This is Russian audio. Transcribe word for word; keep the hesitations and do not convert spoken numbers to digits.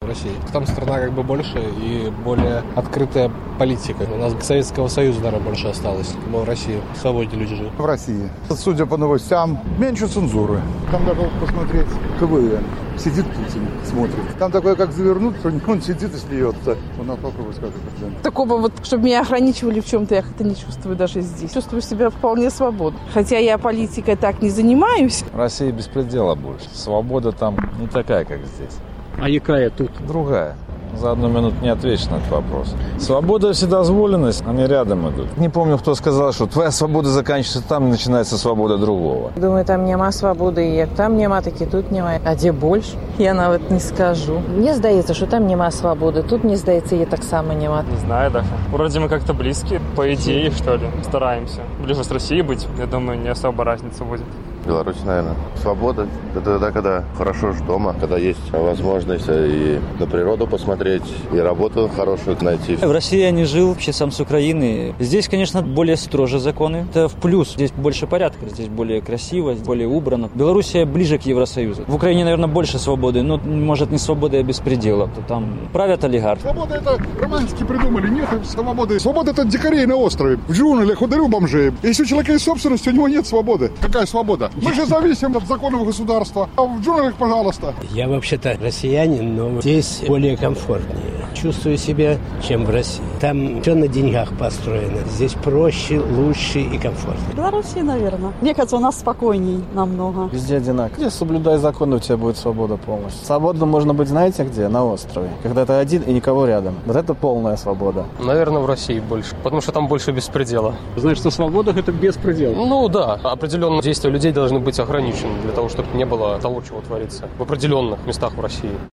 России. Там страна как бы больше и более открытая политика. У нас Советского Союза, наверное, больше осталось, чем в России. В свободе люди живут. В России. Судя по новостям, меньше цензуры. Там даже посмотреть КВН. Сидит Путин, смотрит. Там такое, как завернут, он сидит и смеется. Он нас попробует сказать президент. Такого вот, чтобы меня ограничивали в чем-то, я как-то не чувствую даже здесь. Чувствую себя вполне свободно. Хотя я политикой так не занимаюсь. В России беспредела больше. Свобода там не такая, как здесь. А якая тут? Другая. За одну минуту не отвечу на этот вопрос. Свобода и вседозволенность, они рядом идут. Не помню, кто сказал, что твоя свобода заканчивается там, и начинается свобода другого. Думаю, там нема свободи, і як там нема, так і тут нема. А де більше? Я навіть не скажу. Мені здається, що там нема свободи, тут, мені здається, її так само нема. Не знаю даже. Вроде мы как-то близкие, по идее, что ли, стараемся. Ближе с Россией быть, я думаю, не особо разница будет. Беларусь, наверное. Свобода – это тогда, когда хорошо ж дома, когда есть возможность и на природу посмотреть, и работу хорошую найти. В России я не жил, вообще сам с Украины. Здесь, конечно, более строже законы. Это в плюс. Здесь больше порядка, здесь более красиво, более убрано. Белоруссия ближе к Евросоюзу. В Украине, наверное, больше свободы, но, может, не свободы, а беспредела. То там правят олигархи. Свобода – это романтики придумали. Нет свободы. Свобода – это дикарей на острове. В джунглях, ударю бомжей. Если у человека есть собственность, у него нет свободы. Какая свобода? Мы же зависим от законов государства. А в джунглях, пожалуйста. Я вообще-то россиянин, но здесь более комфортнее. Чувствую себя, чем в России. Там все на деньгах построено. Здесь проще, лучше и комфортнее. В Беларуси, наверное. Мне кажется, у нас спокойней намного. Везде одинаково. Где соблюдай законы, у тебя будет свобода полностью. Свободно можно быть, знаете где? На острове. Когда ты один и никого рядом. Вот это полная свобода. Наверное, в России больше, потому что там больше беспредела. Значит, что свобода – это беспредел? Ну да, определенные действия людей должны быть ограничены для того, чтобы не было того, чего творится в определенных местах в России.